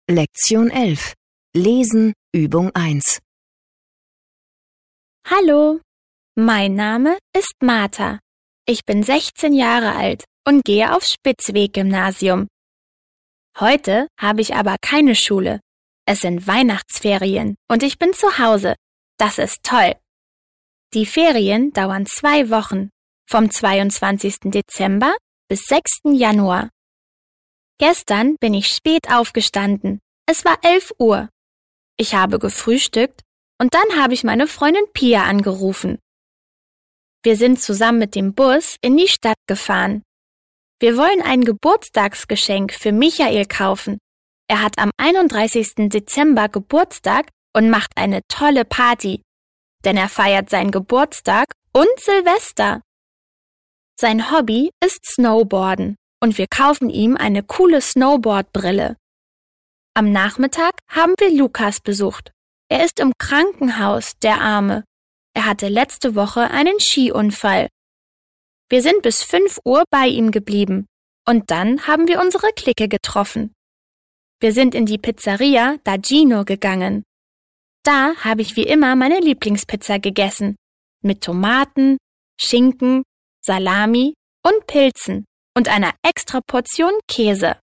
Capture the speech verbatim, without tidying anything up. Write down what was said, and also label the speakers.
Speaker 1: Lektion elf. Lesen, Übung eins.
Speaker 2: Hallo, mein Name ist Martha. Ich bin sechzehn Jahre alt und gehe aufs Spitzweg-Gymnasium. Heute habe ich aber keine Schule. Es sind Weihnachtsferien und ich bin zu Hause. Das ist toll. Die Ferien dauern zwei Wochen, vom zweiundzwanzigsten Dezember bis sechsten Januar. Gestern bin ich spät aufgestanden. Es war elf Uhr. Ich habe gefrühstückt und dann habe ich meine Freundin Pia angerufen. Wir sind zusammen mit dem Bus in die Stadt gefahren. Wir wollen ein Geburtstagsgeschenk für Michael kaufen. Er hat am einunddreißigsten Dezember Geburtstag und macht eine tolle Party, denn er feiert seinen Geburtstag und Silvester. Sein Hobby ist Snowboarden und wir kaufen ihm eine coole Snowboardbrille. Am Nachmittag haben wir Lukas besucht. Er ist im Krankenhaus, der Arme. Er hatte letzte Woche einen Skiunfall. Wir sind bis fünf Uhr bei ihm geblieben und dann haben wir unsere Clique getroffen. Wir sind in die Pizzeria Da Gino gegangen. Da habe ich wie immer meine Lieblingspizza gegessen, mit Tomaten, Schinken, Salami und Pilzen und einer extra Portion Käse.